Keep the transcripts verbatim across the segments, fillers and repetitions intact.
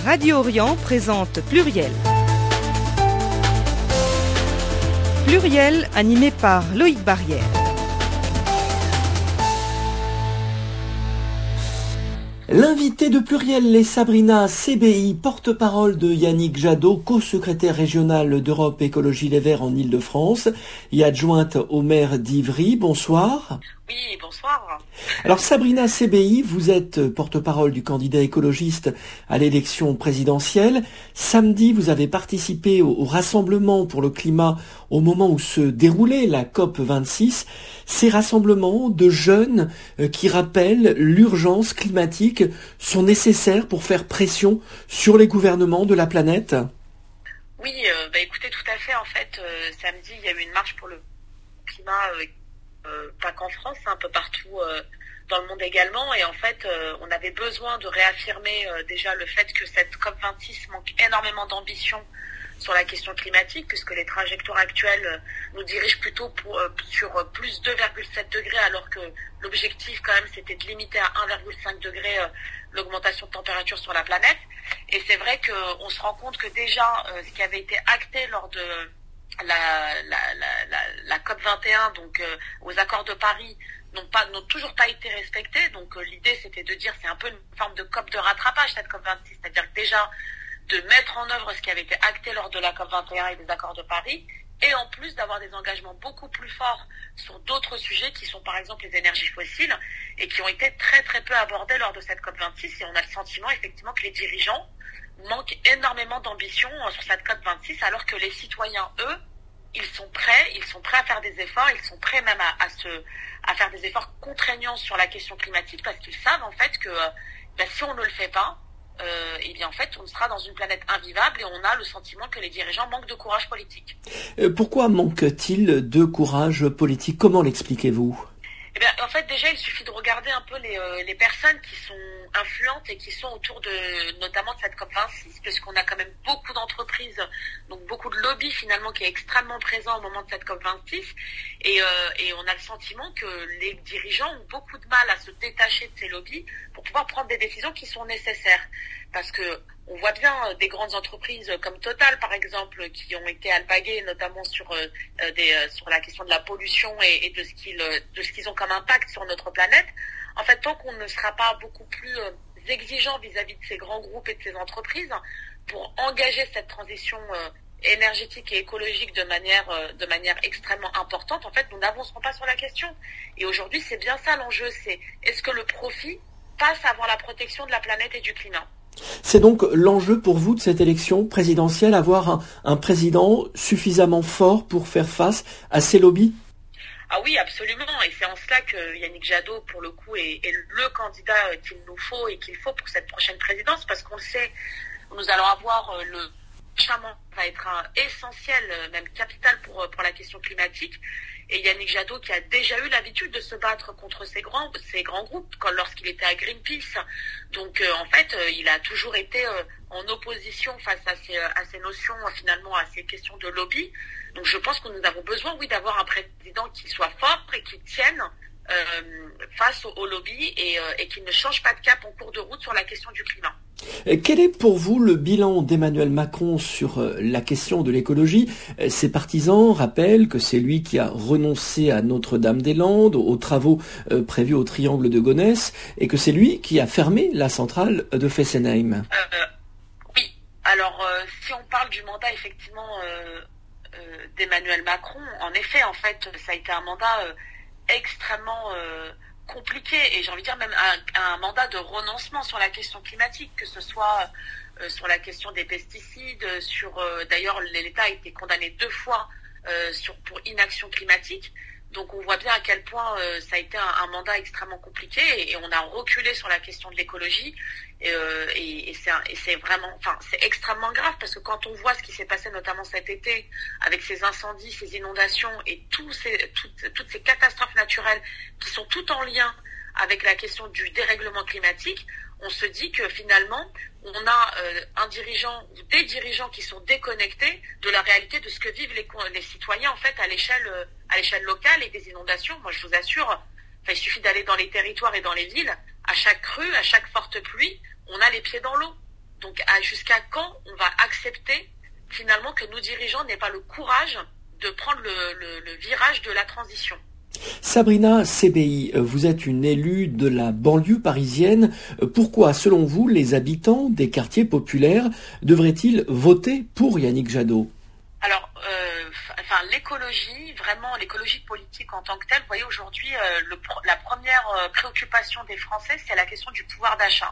Radio Orient présente Pluriel. Pluriel animé par Loïc Barrière. L'invité de Pluriel est Sabrina Sebehi, porte-parole de Yannick Jadot, co-secrétaire régional d'Europe Écologie Les Verts en Île-de-France et adjointe au maire d'Ivry. Bonsoir. Oui, bonsoir. Alors Sabrina Sebehi, vous êtes porte-parole du candidat écologiste à l'élection présidentielle. Samedi, vous avez participé au, au rassemblement pour le climat au moment où se déroulait la COP vingt-six. Ces rassemblements de jeunes euh, qui rappellent l'urgence climatique sont nécessaires pour faire pression sur les gouvernements de la planète. Oui, euh, bah écoutez, tout à fait. En fait, euh, samedi, il y a eu une marche pour le climat, euh, euh, pas qu'en France, un peu partout euh, dans le monde également. Et en fait, euh, on avait besoin de réaffirmer euh, déjà le fait que cette COP vingt-six manque énormément d'ambition sur la question climatique, puisque les trajectoires actuelles euh, nous dirigent plutôt pour, euh, sur euh, plus deux virgule sept degrés, alors que l'objectif quand même c'était de limiter à un virgule cinq degré euh, l'augmentation de température sur la planète. Et c'est vrai qu'on se rend compte que déjà euh, ce qui avait été acté lors de la, la, la, la, la COP vingt et un, donc euh, aux accords de Paris, n'ont pas n'ont toujours pas été respectés. Donc euh, l'idée c'était de dire c'est un peu une forme de COP de rattrapage cette COP vingt-six, c'est-à-dire que déjà de mettre en œuvre ce qui avait été acté lors de la COP vingt et un et des accords de Paris, et en plus d'avoir des engagements beaucoup plus forts sur d'autres sujets qui sont par exemple les énergies fossiles et qui ont été très très peu abordés lors de cette COP vingt-six. Et on a le sentiment effectivement que les dirigeants manquent énormément d'ambition sur cette COP vingt-six, alors que les citoyens, eux, ils sont prêts, ils sont prêts à faire des efforts, ils sont prêts même à, à, se, à faire des efforts contraignants sur la question climatique, parce qu'ils savent en fait que ben, si on ne le fait pas, Euh, et bien en fait on sera dans une planète invivable, et on a le sentiment que les dirigeants manquent de courage politique. Euh, pourquoi manque-t-il de courage politique? Comment l'expliquez-vous? Eh bien, en fait, déjà, il suffit de regarder un peu les, euh, les personnes qui sont influentes et qui sont autour de, notamment de cette COP vingt-six, puisqu'on a quand même beaucoup d'entreprises, donc beaucoup de lobbies finalement qui est extrêmement présent au moment de cette COP vingt-six, et, euh, et on a le sentiment que les dirigeants ont beaucoup de mal à se détacher de ces lobbies pour pouvoir prendre des décisions qui sont nécessaires. Parce que on voit bien des grandes entreprises comme Total, par exemple, qui ont été alpaguées, notamment sur euh, des, euh, sur la question de la pollution et, et de ce qu'ils de ce qu'ils ont comme impact sur notre planète. En fait, tant qu'on ne sera pas beaucoup plus euh, exigeant vis-à-vis de ces grands groupes et de ces entreprises pour engager cette transition euh, énergétique et écologique de manière euh, de manière extrêmement importante, en fait, nous n'avancerons pas sur la question. Et aujourd'hui, c'est bien ça l'enjeu, c'est est-ce que le profit passe avant la protection de la planète et du climat? C'est donc l'enjeu pour vous de cette élection présidentielle, avoir un, un président suffisamment fort pour faire face à ces lobbies? Ah oui, absolument. Et c'est en cela que Yannick Jadot, pour le coup, est, est le candidat qu'il nous faut et qu'il faut pour cette prochaine présidence, parce qu'on le sait, nous allons avoir le prochain va être un essentiel, même capital pour, pour la question climatique. Et Yannick Jadot, qui a déjà eu l'habitude de se battre contre ces grands, ces grands groupes, quand, lorsqu'il était à Greenpeace. Donc, euh, en fait, euh, il a toujours été euh, en opposition face à ces, à ces notions, euh, finalement, à ces questions de lobby. Donc, je pense que nous avons besoin, oui, d'avoir un président qui soit fort et qui tienne euh, face au, au lobby et, euh, et qui ne change pas de cap en cours de route sur la question du climat. Quel est pour vous le bilan d'Emmanuel Macron sur la question de l'écologie? Ses partisans rappellent que c'est lui qui a renoncé à Notre-Dame-des-Landes, aux travaux prévus au triangle de Gonesse, et que c'est lui qui a fermé la centrale de Fessenheim. Euh, oui, alors euh, si on parle du mandat effectivement euh, euh, d'Emmanuel Macron, en effet, en fait, ça a été un mandat euh, extrêmement euh, compliqué, et j'ai envie de dire même un, un mandat de renoncement sur la question climatique, que ce soit euh, sur la question des pesticides, sur euh, d'ailleurs l'État a été condamné deux fois euh, sur, pour inaction climatique. Donc on voit bien à quel point euh, ça a été un, un mandat extrêmement compliqué, et, et on a reculé sur la question de l'écologie, et, euh, et, et, c'est un, et c'est vraiment, enfin c'est extrêmement grave, parce que quand on voit ce qui s'est passé notamment cet été avec ces incendies, ces inondations et tous ces, toutes, toutes ces catastrophes naturelles qui sont toutes en lien avec la question du dérèglement climatique, on se dit que finalement on a euh, un dirigeant ou des dirigeants qui sont déconnectés de la réalité de ce que vivent les, les citoyens en fait à l'échelle euh, à l'échelle locale, et des inondations. Moi je vous assure, enfin, il suffit d'aller dans les territoires et dans les villes, à chaque crue, à chaque forte pluie, on a les pieds dans l'eau. Donc à, jusqu'à quand on va accepter finalement que nos dirigeants n'aient pas le courage de prendre le, le, le virage de la transition? Sabrina Sebehi, vous êtes une élue de la banlieue parisienne. Pourquoi, selon vous, les habitants des quartiers populaires devraient-ils voter pour Yannick Jadot? Alors, euh, enfin, l'écologie, vraiment l'écologie politique en tant que telle, vous voyez aujourd'hui, euh, le, la première euh, préoccupation des Français, c'est la question du pouvoir d'achat.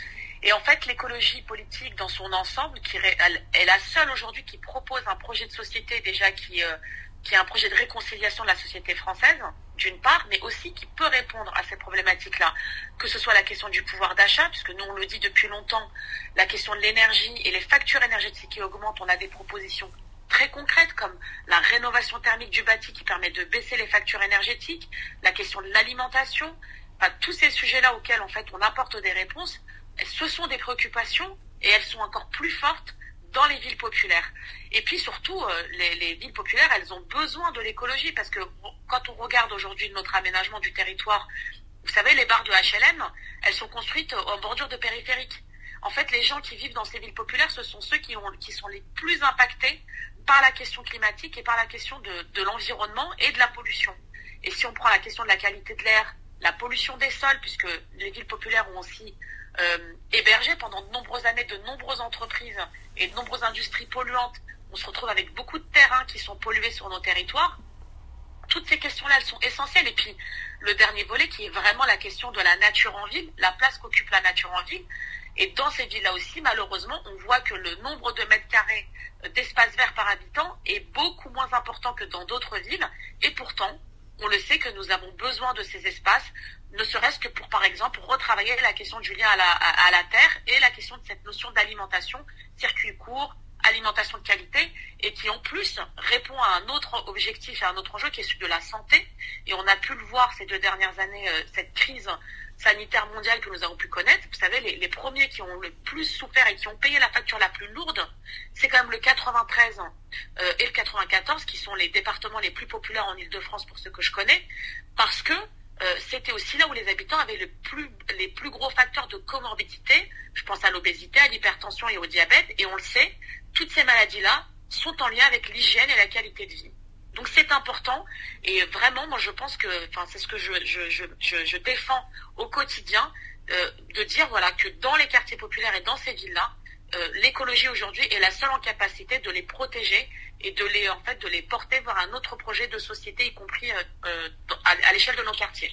Et en fait, l'écologie politique dans son ensemble, qui elle, est la seule aujourd'hui qui propose un projet de société déjà qui, euh, qui est un projet de réconciliation de la société française, d'une part, mais aussi qui peut répondre à ces problématiques-là, que ce soit la question du pouvoir d'achat, puisque nous on le dit depuis longtemps, la question de l'énergie et les factures énergétiques qui augmentent, on a des propositions très concrètes comme la rénovation thermique du bâti qui permet de baisser les factures énergétiques, la question de l'alimentation, enfin, tous ces sujets-là auxquels en fait on apporte des réponses. Ce sont des préoccupations et elles sont encore plus fortes dans les villes populaires. Et puis surtout, euh, les, les villes populaires, elles ont besoin de l'écologie parce que quand on regarde aujourd'hui notre aménagement du territoire, vous savez, les barres de H L M, elles sont construites en bordure de périphériques. En fait, les gens qui vivent dans ces villes populaires, ce sont ceux qui, ont, qui sont les plus impactés par la question climatique et par la question de, de l'environnement et de la pollution. Et si on prend la question de la qualité de l'air, la pollution des sols, puisque les villes populaires ont aussi euh, hébergé pendant de nombreuses années de nombreuses entreprises et de nombreuses industries polluantes, on se retrouve avec beaucoup de terrains qui sont pollués sur nos territoires. Toutes ces questions-là, elles sont essentielles. Et puis, le dernier volet qui est vraiment la question de la nature en ville, la place qu'occupe la nature en ville. Et dans ces villes-là aussi, malheureusement, on voit que le nombre de mètres carrés d'espace vert par habitant est beaucoup moins important que dans d'autres villes. Et pourtant, on le sait que nous avons besoin de ces espaces, ne serait-ce que pour, par exemple, retravailler la question du lien à la, à, à la terre et la question de cette notion d'alimentation, circuit court, alimentation de qualité, et qui en plus répond à un autre objectif et à un autre enjeu qui est celui de la santé. Et on a pu le voir ces deux dernières années, euh, cette crise sanitaire mondiale que nous avons pu connaître. Vous savez, les, les premiers qui ont le plus souffert et qui ont payé la facture la plus lourde, c'est quand même le quatre-vingt-treize euh, et le quatre-vingt-quatorze, qui sont les départements les plus populaires en Île-de-France pour ceux que je connais, parce que euh, c'était aussi là où les habitants avaient le plus, les plus gros facteurs de comorbidité. Je pense à l'obésité, à l'hypertension et au diabète, et on le sait, toutes ces maladies-là sont en lien avec l'hygiène et la qualité de vie. Donc c'est important, et vraiment, moi je pense que, enfin c'est ce que je, je, je, je, je défends au quotidien, euh, de dire voilà que dans les quartiers populaires et dans ces villes-là, euh, l'écologie aujourd'hui est la seule en capacité de les protéger et de les en fait de les porter vers un autre projet de société, y compris euh, à, à l'échelle de nos quartiers.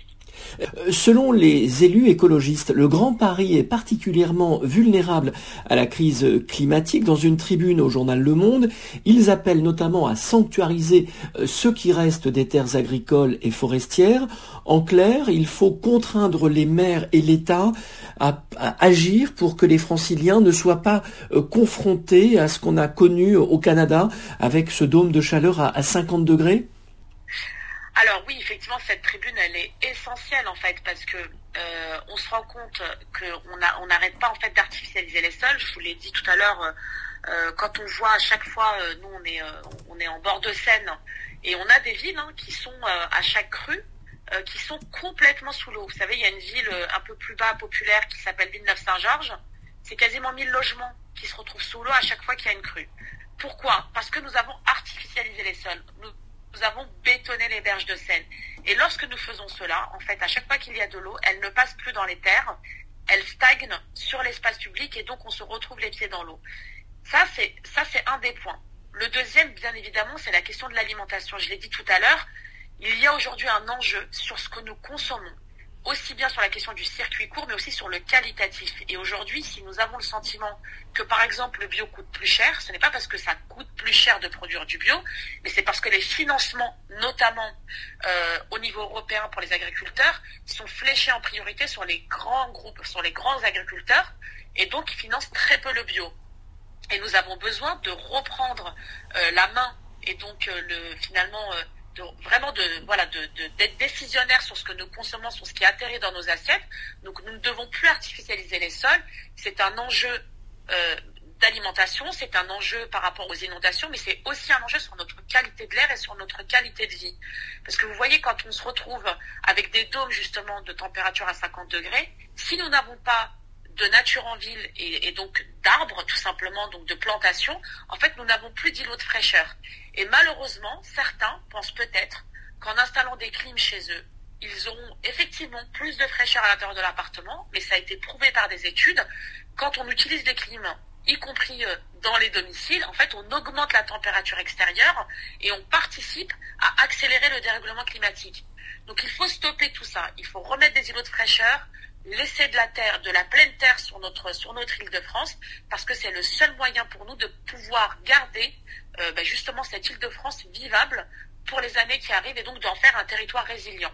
Selon les élus écologistes, le Grand Paris est particulièrement vulnérable à la crise climatique. Dans une tribune au journal Le Monde, ils appellent notamment à sanctuariser ce qui reste des terres agricoles et forestières. En clair, il faut contraindre les maires et l'État à, à agir pour que les Franciliens ne soient pas confrontés à ce qu'on a connu au Canada avec ce dôme de chaleur à, à cinquante degrés. Alors oui, effectivement, cette tribune, elle est essentielle en fait, parce que euh, on se rend compte qu'on a, on n'arrête pas en fait d'artificialiser les sols. Je vous l'ai dit tout à l'heure, euh, quand on voit à chaque fois, euh, nous on est, euh, on est en bord de Seine, et on a des villes hein, qui sont euh, à chaque crue, euh, qui sont complètement sous l'eau. Vous savez, il y a une ville euh, un peu plus bas populaire qui s'appelle Villeneuve-Saint-Georges. C'est quasiment mille logements qui se retrouvent sous l'eau à chaque fois qu'il y a une crue. Pourquoi ? Parce que nous avons artificialisé les sols. Nous Nous avons bétonné les berges de Seine. Et lorsque nous faisons cela, en fait, à chaque fois qu'il y a de l'eau, elle ne passe plus dans les terres, elle stagne sur l'espace public et donc on se retrouve les pieds dans l'eau. Ça, c'est, ça, c'est un des points. Le deuxième, bien évidemment, c'est la question de l'alimentation. Je l'ai dit tout à l'heure, il y a aujourd'hui un enjeu sur ce que nous consommons, aussi bien sur la question du circuit court, mais aussi sur le qualitatif. Et aujourd'hui, si nous avons le sentiment que, par exemple, le bio coûte plus cher, ce n'est pas parce que ça coûte plus cher de produire du bio, mais c'est parce que les financements, notamment euh, au niveau européen pour les agriculteurs, sont fléchés en priorité sur les grands groupes, sur les grands agriculteurs, et donc ils financent très peu le bio. Et nous avons besoin de reprendre euh, la main, et donc euh, le finalement... Euh, De, vraiment de voilà de, de d'être décisionnaire sur ce que nous consommons, sur ce qui atterrit dans nos assiettes. Donc nous ne devons plus artificialiser les sols. C'est un enjeu euh, d'alimentation, c'est un enjeu par rapport aux inondations, mais c'est aussi un enjeu sur notre qualité de l'air et sur notre qualité de vie. Parce que vous voyez, quand on se retrouve avec des dômes justement de température à cinquante degrés, si nous n'avons pas de nature en ville et, et donc d'arbres, tout simplement, donc de plantations, en fait, nous n'avons plus d'îlots de fraîcheur. Et malheureusement, certains pensent peut-être qu'en installant des clims chez eux, ils auront effectivement plus de fraîcheur à l'intérieur de l'appartement, mais ça a été prouvé par des études. Quand on utilise des clims, y compris dans les domiciles, en fait, on augmente la température extérieure et on participe à accélérer le dérèglement climatique. Donc il faut stopper tout ça. Il faut remettre des îlots de fraîcheur, laisser de la terre, de la pleine terre sur notre sur notre île de France, parce que c'est le seul moyen pour nous de pouvoir garder euh, ben justement cette île de France vivable pour les années qui arrivent et donc d'en faire un territoire résilient.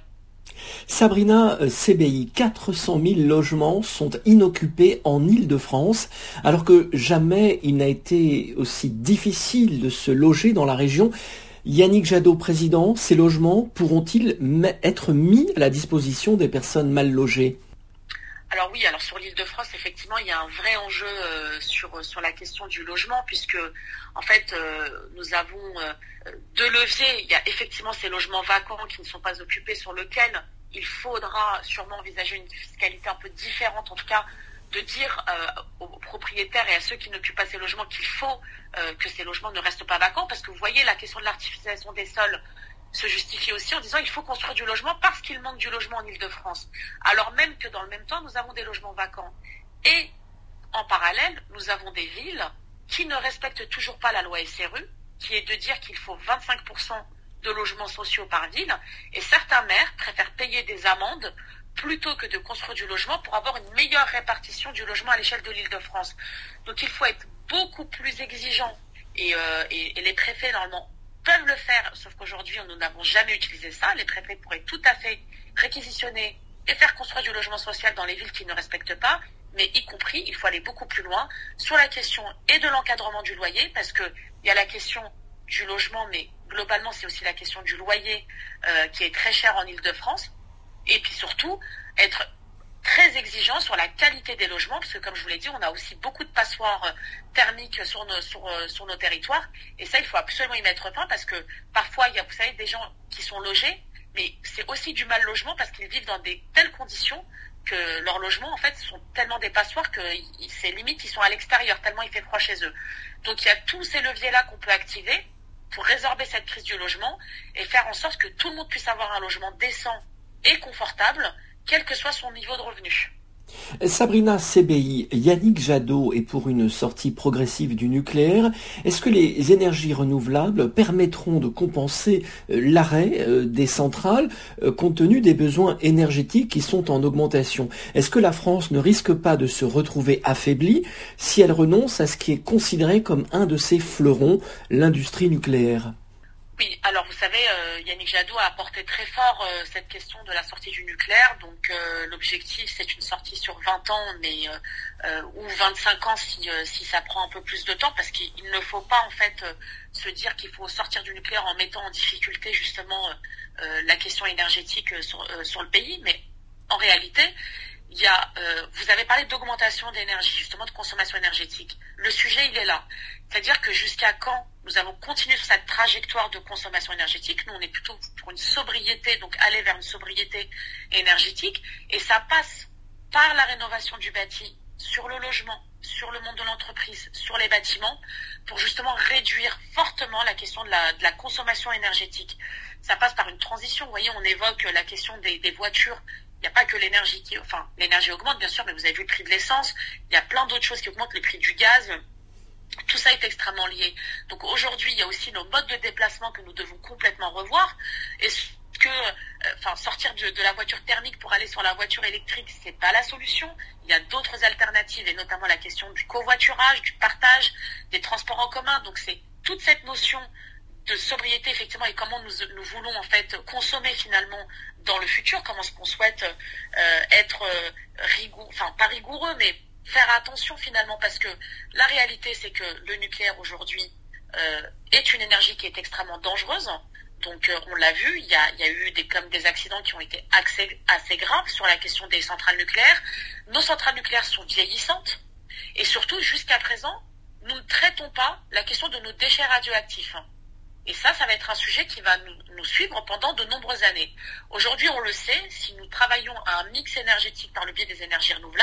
Sabrina Sebei, quatre cent mille logements sont inoccupés en Île-de-France, alors que jamais il n'a été aussi difficile de se loger dans la région. Yannick Jadot, président, ces logements pourront-ils être mis à la disposition des personnes mal logées ? Alors oui, alors sur l'Île-de-France, effectivement, il y a un vrai enjeu euh, sur sur la question du logement, puisque en fait, euh, nous avons euh, deux leviers. Il y a effectivement ces logements vacants qui ne sont pas occupés, sur lesquels il faudra sûrement envisager une fiscalité un peu différente, en tout cas, de dire euh, aux propriétaires et à ceux qui n'occupent pas ces logements qu'il faut euh, que ces logements ne restent pas vacants, parce que vous voyez, la question de l'artificialisation des sols se justifie aussi en disant il faut construire du logement parce qu'il manque du logement en Île-de-France. Alors même que dans le même temps, nous avons des logements vacants. Et en parallèle, nous avons des villes qui ne respectent toujours pas la loi S R U, qui est de dire qu'il faut vingt-cinq pour cent de logements sociaux par ville. Et certains maires préfèrent payer des amendes plutôt que de construire du logement pour avoir une meilleure répartition du logement à l'échelle de l'Île-de-France. Donc il faut être beaucoup plus exigeant. Et, euh, et, et les préfets, normalement, peuvent le faire, sauf qu'aujourd'hui, nous n'avons jamais utilisé ça. Les préfets pourraient tout à fait réquisitionner et faire construire du logement social dans les villes qui ne respectent pas, mais y compris, il faut aller beaucoup plus loin sur la question et de l'encadrement du loyer, parce que il y a la question du logement, mais globalement, c'est aussi la question du loyer euh, qui est très cher en Île-de-France. Et puis surtout, être très exigeant sur la qualité des logements, parce que comme je vous l'ai dit, on a aussi beaucoup de passoires thermiques sur nos, sur, sur nos territoires, et ça, il faut absolument y mettre fin, parce que parfois, il y a, vous savez, des gens qui sont logés, mais c'est aussi du mal logement, parce qu'ils vivent dans des telles conditions que leurs logements, en fait, sont tellement des passoires que c'est limite qu'ils sont à l'extérieur, tellement il fait froid chez eux. Donc il y a tous ces leviers-là qu'on peut activer pour résorber cette crise du logement et faire en sorte que tout le monde puisse avoir un logement décent et confortable, quel que soit son niveau de revenu. Sabrina Sebei, Yannick Jadot est pour une sortie progressive du nucléaire. Est-ce que les énergies renouvelables permettront de compenser l'arrêt des centrales compte tenu des besoins énergétiques qui sont en augmentation ? Est-ce que la France ne risque pas de se retrouver affaiblie si elle renonce à ce qui est considéré comme un de ses fleurons, l'industrie nucléaire ? Oui, alors vous savez, euh, Yannick Jadot a apporté très fort euh, cette question de la sortie du nucléaire. Donc euh, l'objectif, c'est une sortie sur vingt ans, mais euh, euh, ou vingt-cinq ans si, euh, si ça prend un peu plus de temps, parce qu'il ne faut pas en fait euh, se dire qu'il faut sortir du nucléaire en mettant en difficulté justement euh, la question énergétique sur, euh, sur le pays. Mais en réalité, il y a, euh, vous avez parlé d'augmentation d'énergie, justement de consommation énergétique. Le sujet, il est là. C'est-à-dire que jusqu'à quand nous avons continué sur cette trajectoire de consommation énergétique. Nous, on est plutôt pour une sobriété, donc aller vers une sobriété énergétique. Et ça passe par la rénovation du bâti, sur le logement, sur le monde de l'entreprise, sur les bâtiments, pour justement réduire fortement la question de la, de la consommation énergétique. Ça passe par une transition. Vous voyez, on évoque la question des, des voitures. Il n'y a pas que l'énergie qui... Enfin, l'énergie augmente, bien sûr, mais vous avez vu le prix de l'essence. Il y a plein d'autres choses qui augmentent, les prix du gaz. Tout ça est extrêmement lié. Donc aujourd'hui, il y a aussi nos modes de déplacement que nous devons complètement revoir. Est-ce que euh, enfin, sortir de, de la voiture thermique pour aller sur la voiture électrique, c'est pas la solution. Il y a d'autres alternatives, et notamment la question du covoiturage, du partage, des transports en commun. Donc c'est toute cette notion de sobriété, effectivement, et comment nous, nous voulons en fait consommer finalement dans le futur, comment est-ce qu'on souhaite euh, être euh, rigoureux, enfin pas rigoureux, mais faire attention finalement, parce que la réalité, c'est que le nucléaire aujourd'hui euh, est une énergie qui est extrêmement dangereuse. Donc euh, on l'a vu, il y a, il y a eu des, comme des accidents qui ont été assez, assez graves sur la question des centrales nucléaires. Nos centrales nucléaires sont vieillissantes, et surtout jusqu'à présent, nous ne traitons pas la question de nos déchets radioactifs. Et ça, ça va être un sujet qui va nous, nous suivre pendant de nombreuses années. Aujourd'hui, on le sait, si nous travaillons à un mix énergétique par le biais des énergies renouvelables,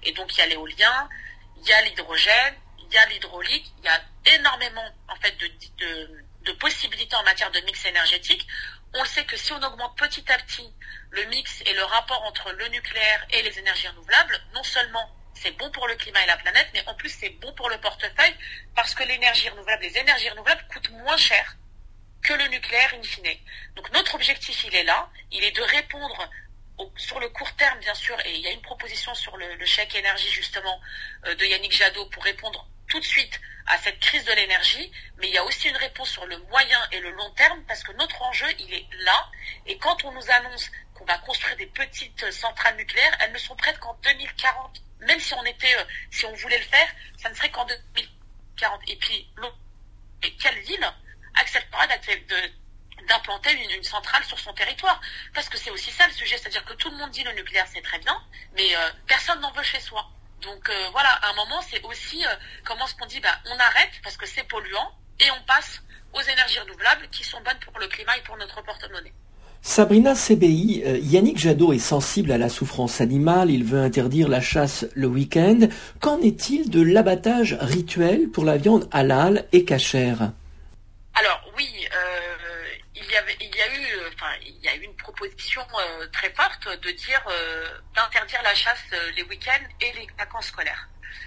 Et donc il y a l'éolien, il y a l'hydrogène, il y a l'hydraulique, il y a énormément en fait de, de, de possibilités en matière de mix énergétique. On sait que si on augmente petit à petit le mix et le rapport entre le nucléaire et les énergies renouvelables, non seulement c'est bon pour le climat et la planète, mais en plus c'est bon pour le portefeuille parce que l'énergie renouvelable, les énergies renouvelables coûtent moins cher que le nucléaire in fine. Donc notre objectif, il est là, il est de répondre au, sur le court terme, bien sûr, et il y a une proposition sur le, le chèque énergie, justement, euh, de Yannick Jadot pour répondre tout de suite à cette crise de l'énergie, mais il y a aussi une réponse sur le moyen et le long terme, parce que notre enjeu, il est là, et quand on nous annonce qu'on va construire des petites centrales nucléaires, elles ne sont prêtes qu'en deux mille quarante. Même si on était, euh, si on voulait le faire, ça ne serait qu'en deux mille quarante. Et puis, et quelle ville acceptera d'implanter une, une centrale sur son territoire? Parce que c'est aussi ça le sujet, c'est-à-dire que tout le monde dit le nucléaire c'est très bien, mais euh, personne n'en veut chez soi. Donc euh, voilà, à un moment c'est aussi, euh, comment est-ce qu'on dit, bah, on arrête parce que c'est polluant et on passe aux énergies renouvelables qui sont bonnes pour le climat et pour notre porte-monnaie. Sabrina Sebehi, euh, Yannick Jadot est sensible à la souffrance animale, il veut interdire la chasse le week-end. Qu'en est-il de l'abattage rituel pour la viande halal et cachère? Alors oui, euh, il y avait, il y a eu, enfin, il y a eu une proposition euh, très forte de dire euh, d'interdire la chasse euh, les week-ends et les vacances scolaires.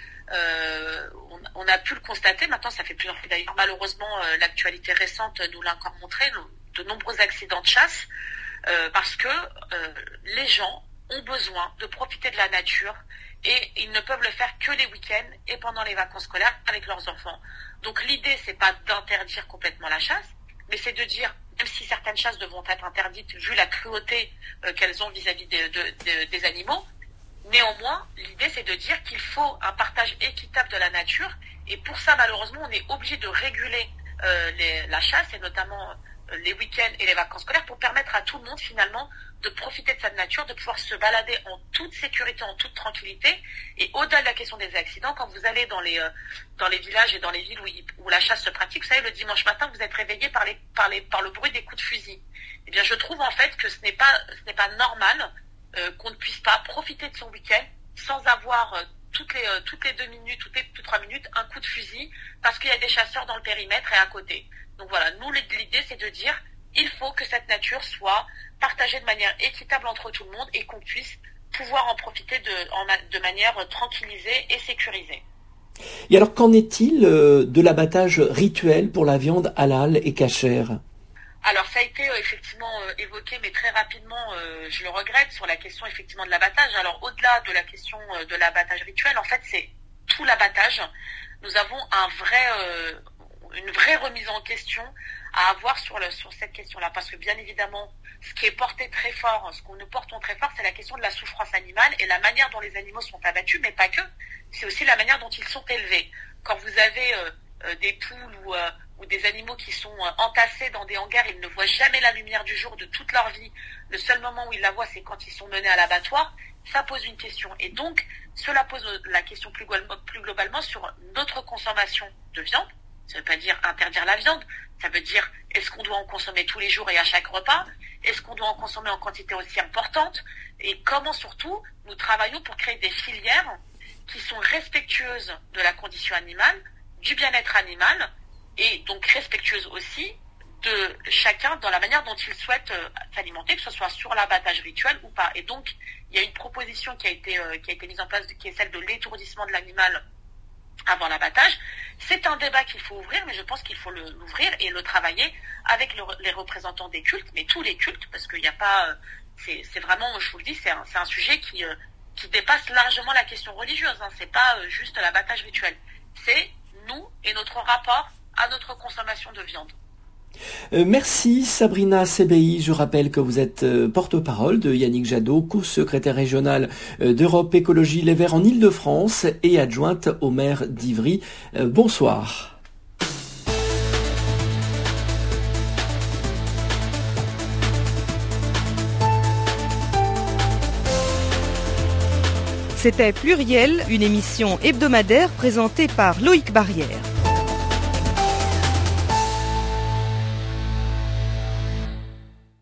Euh, on, on a pu le constater. Maintenant, ça fait plusieurs fois d'ailleurs. Malheureusement, euh, l'actualité récente nous l'a encore montré. De nombreux accidents de chasse euh, parce que euh, les gens ont besoin de profiter de la nature et ils ne peuvent le faire que les week-ends et pendant les vacances scolaires avec leurs enfants. Donc l'idée, c'est pas d'interdire complètement la chasse, mais c'est de dire, même si certaines chasses devront être interdites vu la cruauté euh, qu'elles ont vis-à-vis de, de, de, des animaux, néanmoins, l'idée, c'est de dire qu'il faut un partage équitable de la nature et pour ça, malheureusement, on est obligé de réguler euh, les, la chasse et notamment euh, les week-ends et les vacances scolaires pour permettre à tout le monde finalement de profiter de cette nature, de pouvoir se balader en toute sécurité, en toute tranquillité. Et au-delà de la question des accidents, quand vous allez dans les euh, dans les villages et dans les villes où, il, où la chasse se pratique, vous savez, le dimanche matin, vous êtes réveillé par les par les par le bruit des coups de fusil. Eh bien, je trouve en fait que ce n'est pas ce n'est pas normal euh, qu'on ne puisse pas profiter de son week-end sans avoir euh, toutes les euh, toutes les deux minutes, toutes les toutes trois minutes, un coup de fusil parce qu'il y a des chasseurs dans le périmètre et à côté. Donc voilà, nous l'idée c'est de dire il faut que cette nature soit partagée de manière équitable entre tout le monde et qu'on puisse pouvoir en profiter de, en, de manière tranquillisée et sécurisée. Et alors qu'en est-il euh, de l'abattage rituel pour la viande halal et cachère? Alors ça a été euh, effectivement euh, évoqué, mais très rapidement, euh, je le regrette, sur la question effectivement de l'abattage. Alors au-delà de la question euh, de l'abattage rituel, en fait c'est tout l'abattage. Nous avons un vrai... Euh, une vraie remise en question à avoir sur, le, sur cette question-là. Parce que bien évidemment, ce qui est porté très fort, ce qu'on nous portons très fort, c'est la question de la souffrance animale et la manière dont les animaux sont abattus, mais pas que. C'est aussi la manière dont ils sont élevés. Quand vous avez euh, euh, des poules ou, euh, ou des animaux qui sont euh, entassés dans des hangars, ils ne voient jamais la lumière du jour de toute leur vie. Le seul moment où ils la voient, c'est quand ils sont menés à l'abattoir. Ça pose une question. Et donc, cela pose la question plus, plus globalement sur notre consommation de viande. Ça ne veut pas dire interdire la viande, ça veut dire est-ce qu'on doit en consommer tous les jours et à chaque repas, est-ce qu'on doit en consommer en quantité aussi importante, et comment surtout nous travaillons pour créer des filières qui sont respectueuses de la condition animale, du bien-être animal, et donc respectueuses aussi de chacun dans la manière dont il souhaite euh, s'alimenter, que ce soit sur l'abattage rituel ou pas. Et donc, il y a une proposition qui a été, euh, qui a été mise en place, qui est celle de l'étourdissement de l'animal avant l'abattage. C'est un débat qu'il faut ouvrir, mais je pense qu'il faut le, l'ouvrir et le travailler avec le, les représentants des cultes, mais tous les cultes, parce qu'il n'y a pas... C'est, c'est vraiment, je vous le dis, c'est un, c'est un sujet qui, euh, qui dépasse largement la question religieuse. Hein. C'est pas euh, juste l'abattage rituel. C'est nous et notre rapport à notre consommation de viande. Euh, merci Sabrina Sebehi. Je rappelle que vous êtes euh, porte-parole de Yannick Jadot, co-secrétaire régional euh, d'Europe Écologie Les Verts en Île-de-France et adjointe au maire d'Ivry. Euh, bonsoir. C'était Pluriel, une émission hebdomadaire présentée par Loïc Barrière.